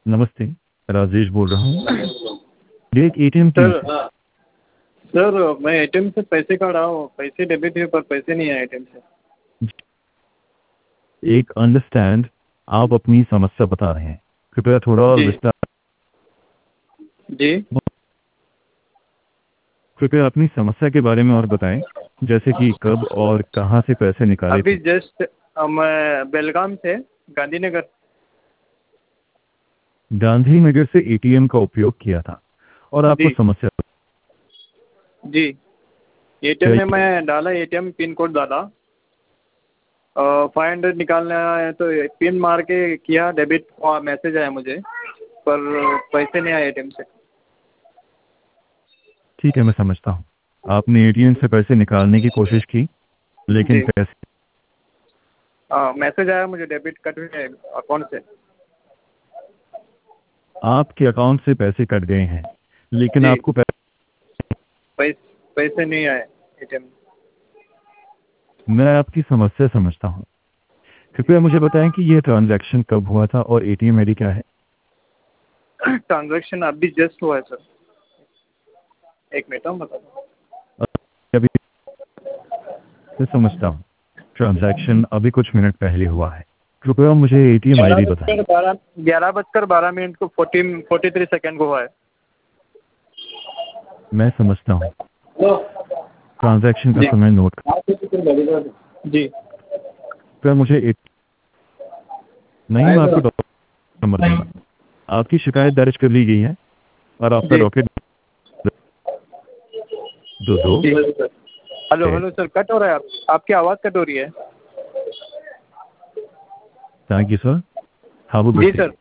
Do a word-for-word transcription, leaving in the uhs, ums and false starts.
नमस्ते, राजेश बोल रहा हूँ। ये एक एटीएम पिन सर है। सर मैं एटीएम से पैसे काढ़ा हूँ, पैसे डेबिट हुए पर पैसे नहीं आए एटीएम से। एक अंडरस्टैंड, आप अपनी समस्या बता रहे हैं, कृपया थोड़ा और जी विस्तार जी कृपया अपनी समस्या के बारे में और बताएं, जैसे कि कब और कहाँ से पैसे निकाले अभी थे। जस्ट मैं बेलगाम से गांधीनगर। गांधीनगर से एटीएम का उपयोग किया था और आपको जी समस्या जी एटीएम में चाहिए। मैं डाला, एटीएम पिन कोड डाला, फाइव हंड्रेड निकालना है तो पिन मार के किया, डेबिट मैसेज आया मुझे, पर पैसे नहीं आए एटीएम से। ठीक है, मैं समझता हूँ। आपने एटीएम से पैसे निकालने की कोशिश की, लेकिन जी पैसे हाँ, मैसेज आया मुझे, डेबिट कट हुए अकाउंट से। आपके अकाउंट से पैसे कट गए हैं, लेकिन जी आपको पैसे पैसे पैसे नहीं आए एटीएम। मैं आपकी समस्या समझता हूँ। कृपया मुझे बताएं कि यह ट्रांजैक्शन कब हुआ था और एटीएम आईडी क्या है। ट्रांजैक्शन अभी जस्ट हुआ है सर, एक मिनट हम बता दूँ। अभी मैं समझता हूँ, ट्रांजैक्शन अभी कुछ मिनट पहले हुआ है। कृपया मुझे एटीएम ग्यारह आईडी बताएं। बजकर बारह ग्यारह बजकर बारह मिनट को फोर्टीन फोर्टी थ्री सेकेंड को हुआ है। मैं समझता हूँ, ट्रांजैक्शन का जी समय नोट कर। जी कृपया मुझे एट... नहीं, मैं आपको डॉक्टर नंबर दूंगा। आपकी शिकायत दर्ज कर ली गई है और आपका जी डॉक्यूमेंट दो दो जी हेलो छः। हेलो सर, कट हो रहा है, आप, आपकी आवाज़ कट हो रही है। Thank you sir, have a जी गुड डे। सर।